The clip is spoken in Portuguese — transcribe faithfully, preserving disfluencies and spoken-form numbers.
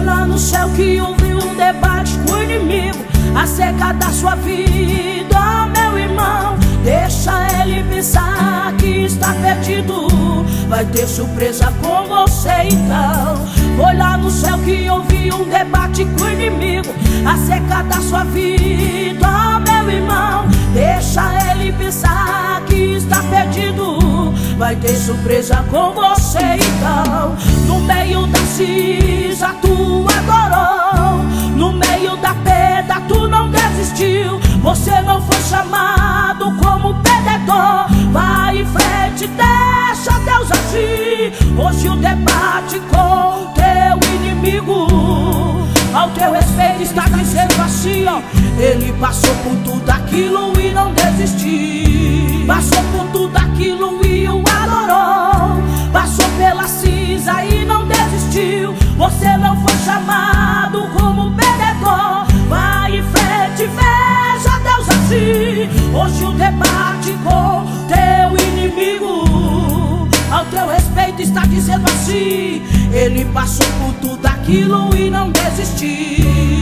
Foi lá no céu que houve um debate com o inimigo acerca da sua vida, meu irmão. Deixa ele pensar que está perdido, vai ter surpresa com você então. Foi lá no céu que houve um debate com o inimigo acerca da sua vida, meu irmão. Deixa ele pensar que está perdido, vai ter surpresa com você então. No meio da cinza tu adorou, no meio da pedra tu não desistiu. Você não foi chamado como perdedor. Vai em frente, deixa Deus agir. Hoje o debate com teu inimigo ao teu respeito está dizendo assim, ó: ele passou por tudo aquilo e não desistiu. Passou por tudo aquilo e o adorou. Passou pela cinza e não desistiu. Você não foi chamado como perdedor. Vai em frente, veja Deus assim. Hoje o debate com teu inimigo ao teu respeito está dizendo assim: ele passou por tudo aquilo e não desistiu.